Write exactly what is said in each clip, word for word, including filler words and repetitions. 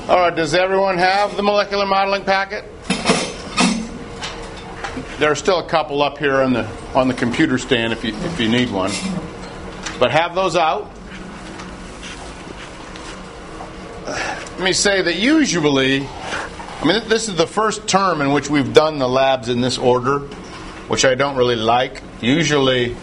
All right, does everyone have the molecular modeling packet? There are still a couple up here on the on the computer stand if you if you need one. But have those out. Let me say that usually, I mean, this is the first term in which we've done the labs in this order, which I don't really like. Usually,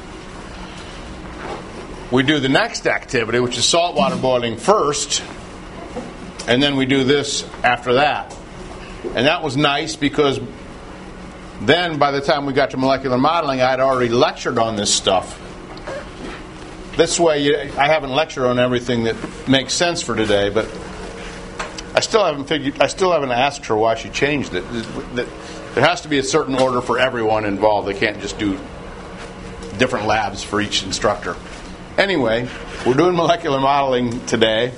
we do the next activity, which is saltwater boiling first, and then we do this after that. And that was nice because then by the time we got to molecular modeling, I had already lectured on this stuff. This way, you, I haven't lectured on everything that makes sense for today, but I still haven't figured. I still haven't asked her why she changed it. There has to be a certain order for everyone involved. They can't just do different labs for each instructor. Anyway, we're doing molecular modeling today,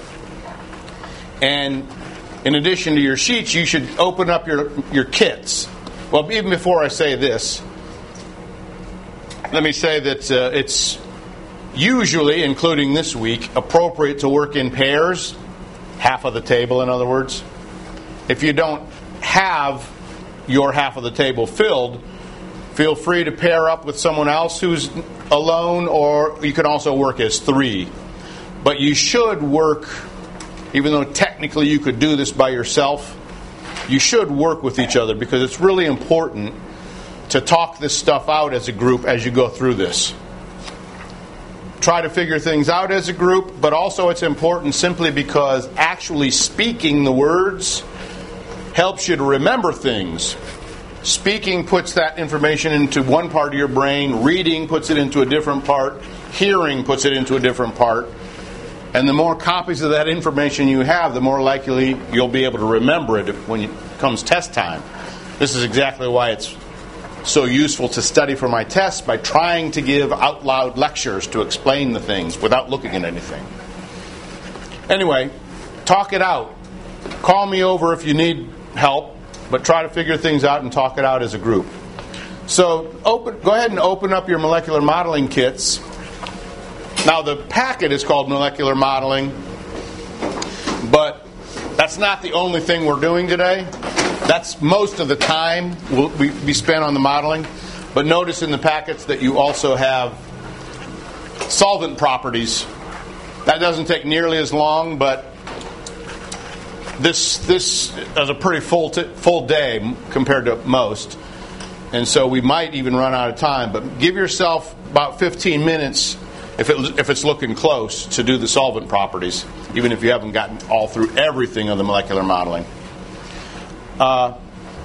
and in addition to your sheets, you should open up your your kits. Well, even before I say this, let me say that uh, it's usually, including this week, appropriate to work in pairs, half of the table, in other words. If you don't have your half of the table filled, feel free to pair up with someone else who's alone, or you can also work as three. But you should work, even though technically you could do this by yourself, you should work with each other because it's really important to talk this stuff out as a group as you go through this. Try to figure things out as a group, but also it's important simply because actually speaking the words helps you to remember things. Speaking puts that information into one part of your brain, reading puts it into a different part, hearing puts it into a different part. And the more copies of that information you have, the more likely you'll be able to remember it when it comes test time. This is exactly why it's so useful to study for my tests by trying to give out loud lectures to explain the things without looking at anything. Anyway, talk it out. Call me over if you need help, but try to figure things out and talk it out as a group. So open, go ahead and open up your molecular modeling kits. Now the packet is called molecular modeling, but that's not the only thing we're doing today. That's most of the time will be spent on the modeling. But notice in the packets that you also have solvent properties. That doesn't take nearly as long, but this this is a pretty full t- full day compared to most. And so we might even run out of time. But give yourself about fifteen minutes if it if it's looking close to do the solvent properties, even if you haven't gotten all through everything of the molecular modeling. Uh,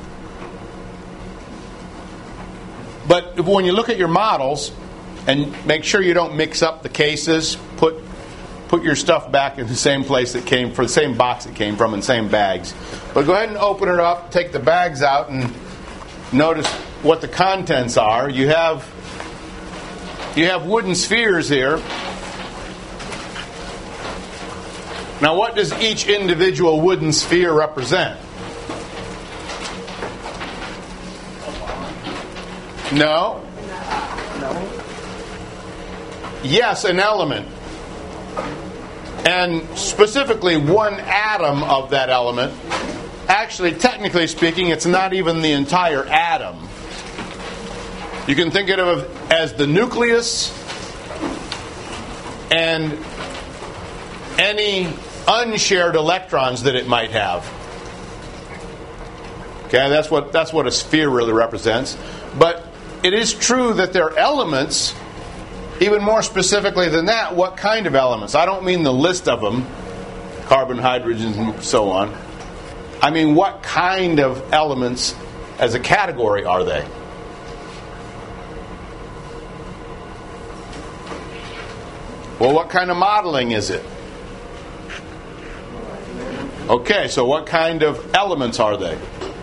but when you look at your models, and make sure you don't mix up the cases, put put your stuff back in the same place that came from, the same box it came from, and same bags. But go ahead and open it up, take the bags out, and notice what the contents are. You have you have wooden spheres here. Now, what does each individual wooden sphere represent? No. No. Yes, an element. And specifically one atom of that element. Actually, technically speaking, it's not even the entire atom. You can think of it as the nucleus and any unshared electrons that it might have. Okay, that's what that's what a sphere really represents. But it is true that there are elements, even more specifically than that, what kind of elements? I don't mean the list of them, carbon, hydrogen, and so on. I mean, what kind of elements as a category are they? Well, what kind of modeling is it? Okay, so what kind of elements are they?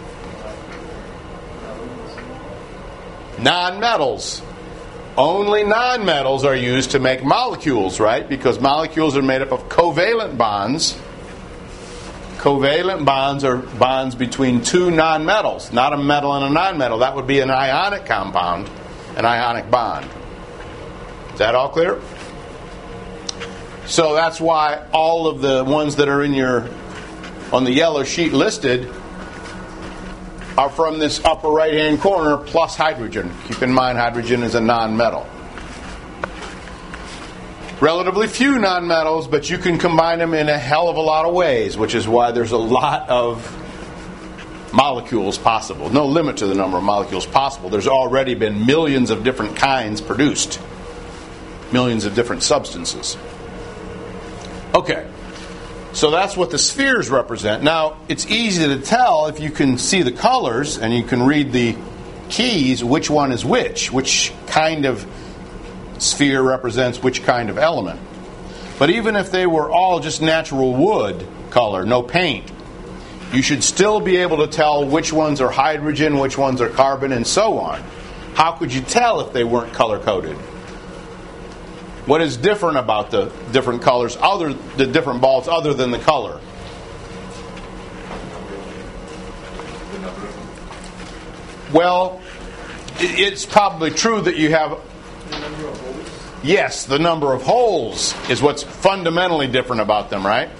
Non-metals. Only non-metals are used to make molecules, right? Because molecules are made up of covalent bonds. Covalent bonds are bonds between two non-metals, not a metal and a non-metal. That would be an ionic compound, an ionic bond. Is that all clear? So that's why all of the ones that are in your on the yellow sheet listed are from this upper right-hand corner plus hydrogen. Keep in mind, hydrogen is a non-metal. Relatively few nonmetals, but you can combine them in a hell of a lot of ways, which is why there's a lot of molecules possible. No limit to the number of molecules possible. There's already been millions of different kinds produced. Millions of different substances. Okay. So that's what the spheres represent. Now, it's easy to tell if you can see the colors and you can read the keys which one is which, which kind of sphere represents which kind of element. But even if they were all just natural wood color, no paint, you should still be able to tell which ones are hydrogen, which ones are carbon, and so on. How could you tell if they weren't color-coded? What is different about the different colors, other the different balls, other than the color? Well, it's probably true that you have... Yes, the number of holes is what's fundamentally different about them, right?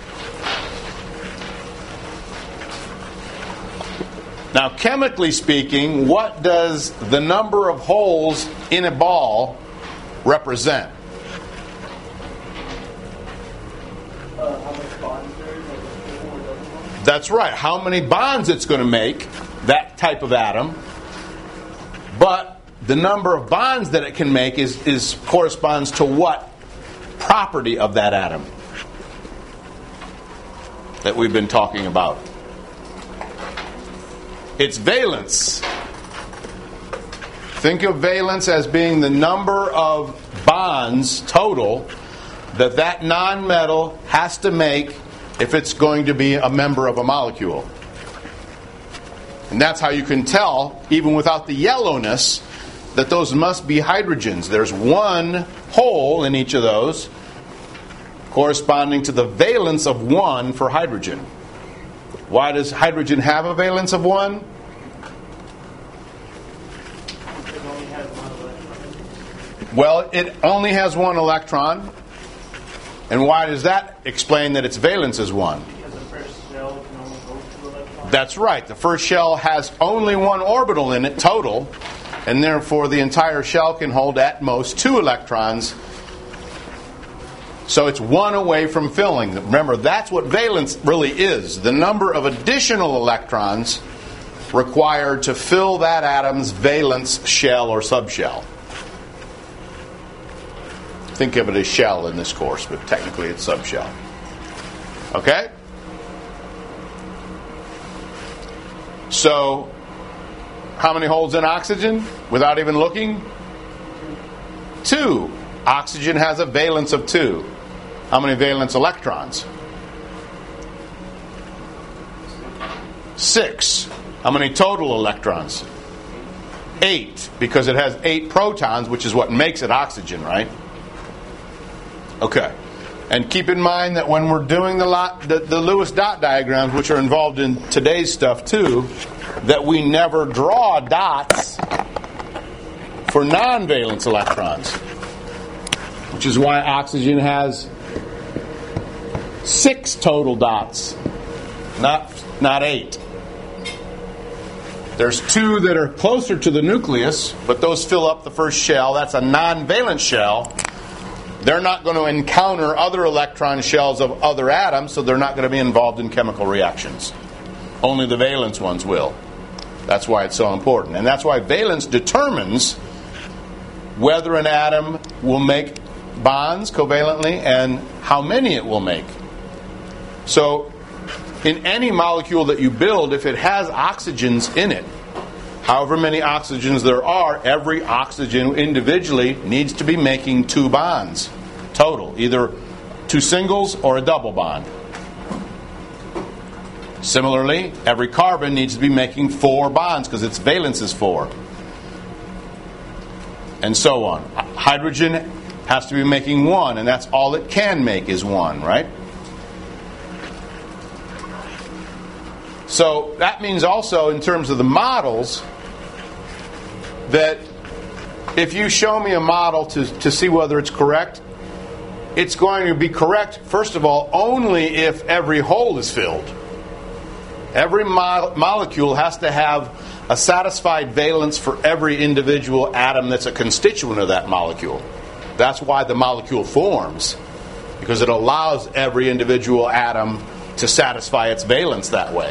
Now, chemically speaking, what does the number of holes in a ball represent? Uh, how much bonds there is, like four or dozen bonds? That's right. How many bonds it's going to make, that type of atom. But the number of bonds that it can make is, is corresponds to what property of that atom that we've been talking about? It's valence. Think of valence as being the number of bonds total that that nonmetal has to make if it's going to be a member of a molecule. And that's how you can tell, even without the yellowness, that those must be hydrogens. There's one hole in each of those corresponding to the valence of one for hydrogen. Why does hydrogen have a valence of one? It only has one electron. Well, it only has one electron. And why does that explain that its valence is one? Because the first shell can only hold two electrons. That's right. The first shell has only one orbital in it total, and therefore the entire shell can hold at most two electrons. So it's one away from filling. Remember, that's what valence really is. The number of additional electrons required to fill that atom's valence shell or subshell. Think of it as shell in this course, but technically it's subshell. Okay? So, how many holes in oxygen without even looking? Two. Oxygen has a valence of two. How many valence electrons? Six. How many total electrons? Eight, because it has eight protons, which is what makes it oxygen, right? Okay. And keep in mind that when we're doing the, lot, the, the Lewis dot diagrams, which are involved in today's stuff too, that we never draw dots for non-valence electrons, which is why oxygen has six total dots, not, not eight. There's two that are closer to the nucleus, but those fill up the first shell. That's a non-valence shell. They're not going to encounter other electron shells of other atoms, so they're not going to be involved in chemical reactions. Only the valence ones will. That's why it's so important. And that's why valence determines whether an atom will make bonds covalently and how many it will make. So, in any molecule that you build, if it has oxygens in it, however many oxygens there are, every oxygen individually needs to be making two bonds total, either two singles or a double bond. Similarly, every carbon needs to be making four bonds because its valence is four. And so on. Hydrogen has to be making one, and that's all it can make is one, right? So that means also, in terms of the models, that if you show me a model to, to see whether it's correct, it's going to be correct, first of all, only if every hole is filled. Every mo- molecule has to have a satisfied valence for every individual atom that's a constituent of that molecule. That's why the molecule forms, because it allows every individual atom to satisfy its valence that way.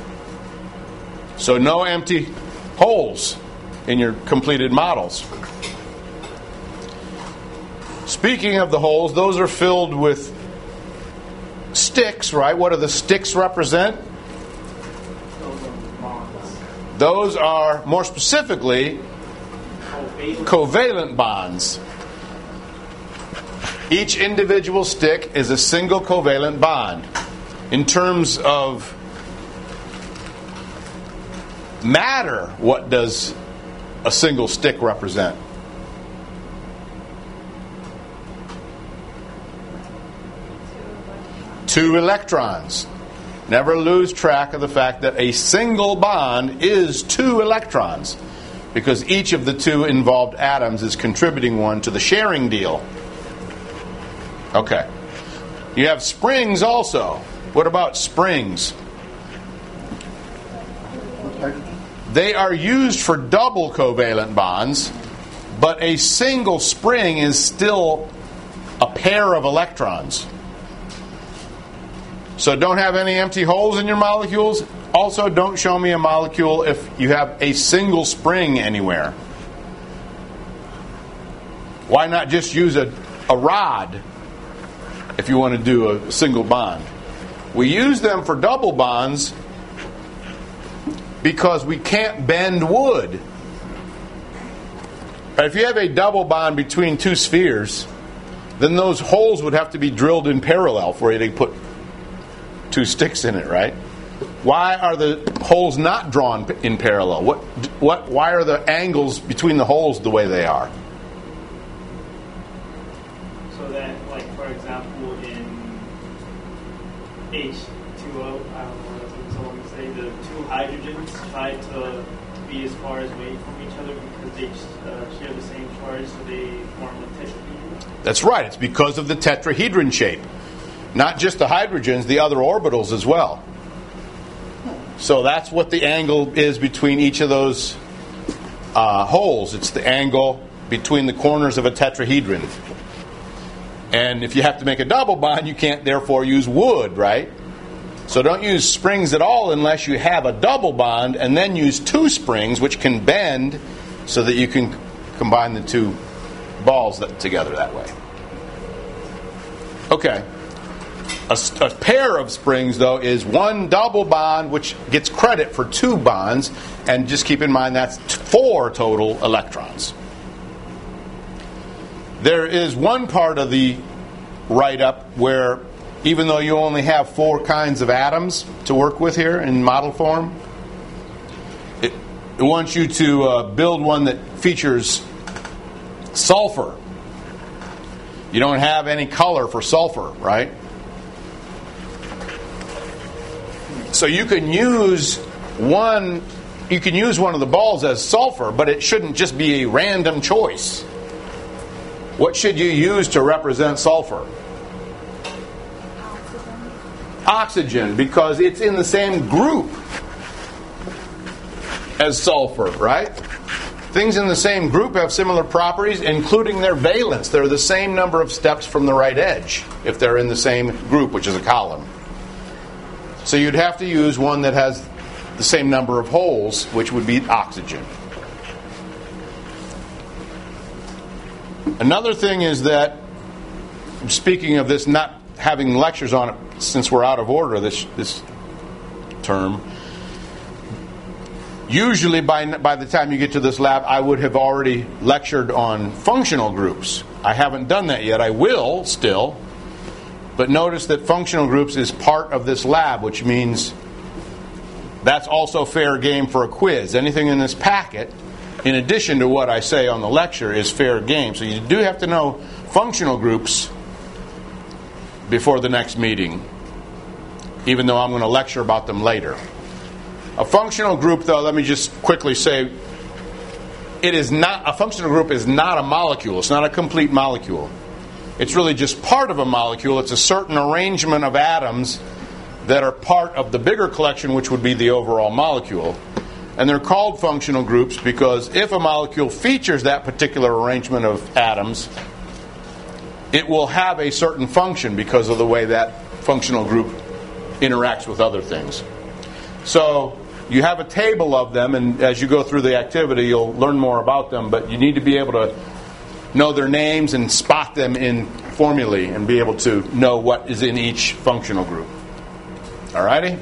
So no empty holes in your completed models. Speaking of the holes, those are filled with sticks, right? What do the sticks represent? Those are, more specifically, covalent bonds. Each individual stick is a single covalent bond. In terms of matter, what does a single stick represent? Two electrons. Never lose track of the fact that a single bond is two electrons, because each of the two involved atoms is contributing one to the sharing deal. Okay. You have springs also. What about springs? They are used for double covalent bonds, but a single spring is still a pair of electrons. So don't have any empty holes in your molecules. Also, don't show me a molecule if you have a single spring anywhere. Why not just use a, a rod if you want to do a single bond? We use them for double bonds because we can't bend wood. If you have a double bond between two spheres, then those holes would have to be drilled in parallel for you to put two sticks in it, right? Why are the holes not drawn in parallel? What, what, why are the angles between the holes the way they are? So that, like, for example, in H two O, I don't know what someone would say, the two hydrogens try to be as far as away from each other because they uh, share the same charge, so they form a tetrahedron? That's right. It's because of the tetrahedron shape. Not just the hydrogens, the other orbitals as well. So that's what the angle is between each of those uh, holes. It's the angle between the corners of a tetrahedron. And if you have to make a double bond, you can't therefore use wood, right? So don't use springs at all unless you have a double bond, and then use two springs which can bend so that you can combine the two balls that, together that way. Okay. A, a pair of springs, though, is one double bond, which gets credit for two bonds, and just keep in mind that's four total electrons. There is one part of the write-up where, even though you only have four kinds of atoms to work with here in model form, it, it wants you to uh, build one that features sulfur. You don't have any color for sulfur, right? So you can use one you can use one of the balls as sulfur, but it shouldn't just be a random choice. What should you use to represent sulfur? Oxygen. Oxygen, because it's in the same group as sulfur, right? Things in the same group have similar properties, including their valence. They're the same number of steps from the right edge if they're in the same group, which is a column. So you'd have to use one that has the same number of holes, which would be oxygen. Another thing is that, speaking of this, not having lectures on it since we're out of order this this term, usually by by the time you get to this lab, I would have already lectured on functional groups. I haven't done that yet. I will still. But notice that functional groups is part of this lab, which means that's also fair game for a quiz. Anything in this packet, in addition to what I say on the lecture, is fair game. So you do have to know functional groups before the next meeting, even though I'm going to lecture about them later. A functional group, though, let me just quickly say, it is not a functional group is not a molecule. It's not a complete molecule. It's really just part of a molecule. It's a certain arrangement of atoms that are part of the bigger collection, which would be the overall molecule. And they're called functional groups because if a molecule features that particular arrangement of atoms, it will have a certain function because of the way that functional group interacts with other things. So you have a table of them, and as you go through the activity, you'll learn more about them, but you need to be able to know their names and spot them in formulae and be able to know what is in each functional group. Alrighty?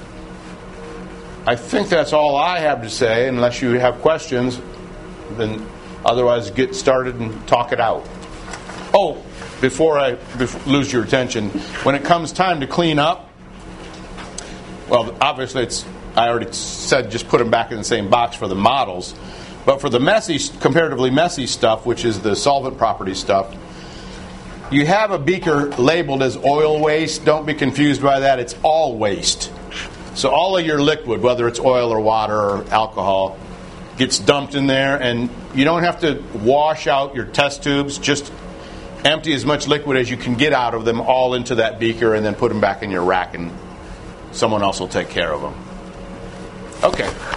I think that's all I have to say, unless you have questions. Then otherwise get started and talk it out. Oh, before I before, lose your attention, when it comes time to clean up, well, obviously it's, I already said just put them back in the same box for the models. But for the messy, comparatively messy stuff, which is the solvent property stuff, you have a beaker labeled as oil waste. Don't be confused by that. It's all waste. So all of your liquid, whether it's oil or water or alcohol, gets dumped in there, and you don't have to wash out your test tubes. Just empty as much liquid as you can get out of them all into that beaker and then put them back in your rack, and someone else will take care of them. Okay.